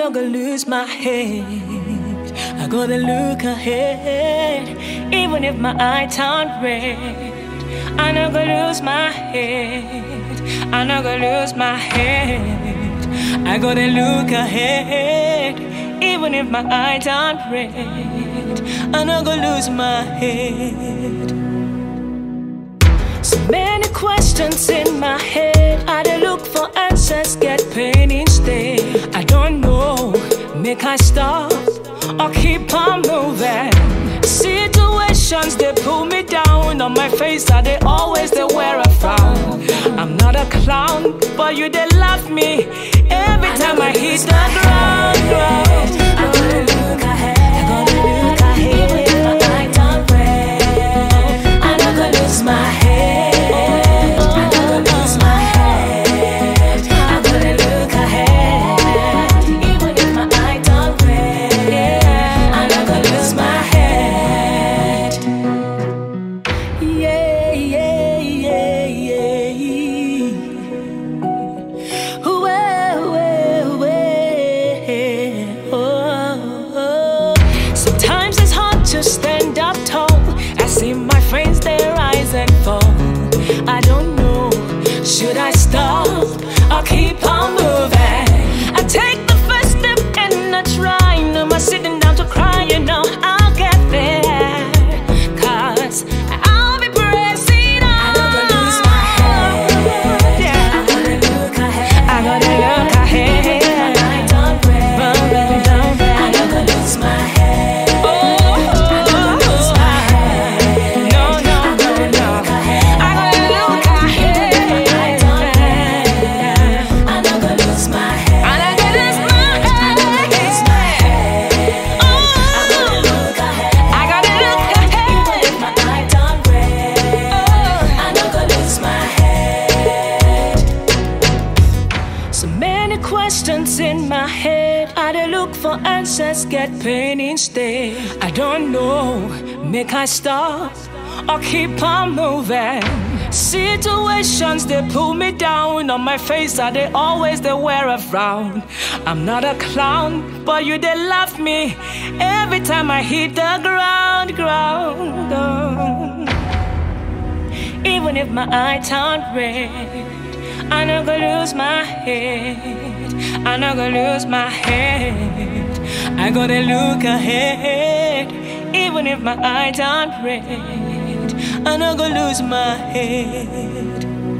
not gonna lose my head. I gotta look ahead, even if my eye turn red. I'm not gonna lose my head. I'm not gonna lose my head. I gotta look ahead, even if my eye turn red. I'm not gonna lose my head. So many questions in my head. I dey look for answers, get pain instead. I don't know, make I stop or keep on moving. Situations, they pull me down. On my face, are they always they wear a frown? I'm not a clown, but you they laugh me every time I hit the ground. I gotta look ahead, I gotta look ahead. Even if my eye turn red, I'm not gonna lose my head. I'm not gonna lose my head. I gotta look ahead, even if my eye turn red. I'm not gonna lose my head. To stand up tall, I see my friends, they rise and fall. I don't know, should I stop or keep on moving? I take the first step and I try. No more sitting down to cry, you know I'll get there. Cause I'll be pressing on. I'm not gonna lose my head. Yeah. I gotta look ahead. I gotta look ahead. I don't break. I'm not gonna lose my head. Questions in my head, I dey look for answers, get pain instead. I don't know, make I stop or keep on moving. Situations, they pull me down. On my face, are they always they wear a frown? I'm not a clown, but you they laugh me every time I hit the ground. Even if my eye turn red, I'm not gonna lose my head. I'm not gonna lose my head. I gotta look ahead, even if my eye turn red. I'm not gonna lose my head.